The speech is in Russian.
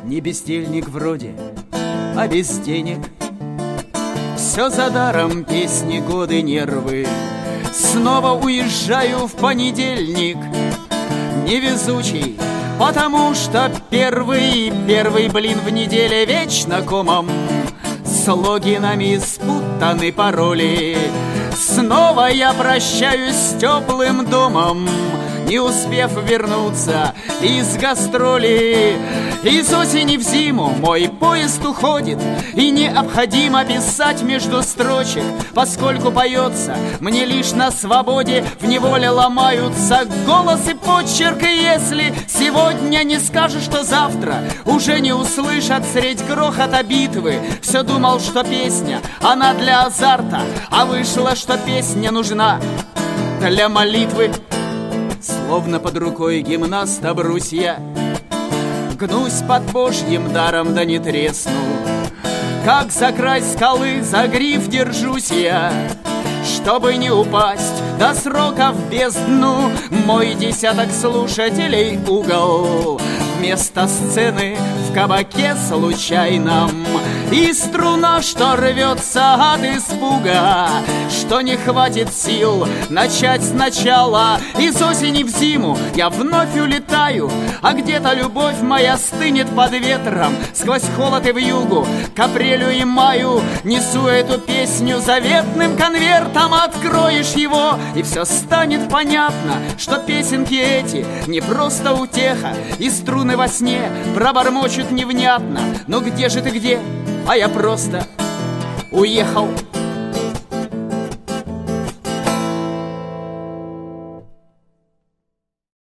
Не бездельник вроде, а без денег. Все за даром, песни, годы, нервы. Снова уезжаю в понедельник. Невезучий, потому что первый блин в неделе вечно комом. С логинами спутаны пароли. Снова я прощаюсь с теплым домом, не успев вернуться из гастроли. Из осени в зиму мой поезд уходит, и необходимо писать между строчек, поскольку поется мне лишь на свободе. В неволе ломаются голос и почерк, и если сегодня не скажешь, что завтра уже не услышат средь грохота битвы. Все думал, что песня, она для азарта, а вышло, что песня нужна для молитвы. Словно под рукой гимнаста брусья, гнусь под божьим даром, да не тресну. Как за край скалы за гриф держусь я, чтобы не упасть до срока в бездну. Мой десяток слушателей угол вместо сцены в кабаке случайном. И струна, что рвется от испуга, что не хватит сил начать сначала. Из осени в зиму я вновь улетаю, а где-то любовь моя стынет под ветром. Сквозь холод и вьюгу к апрелю и маю несу эту песню заветным конвертом. Откроешь его, и все станет понятно, что песенки эти не просто утеха, и струны во сне пробормочут невнятно. Но где же ты, где? А я просто уехал.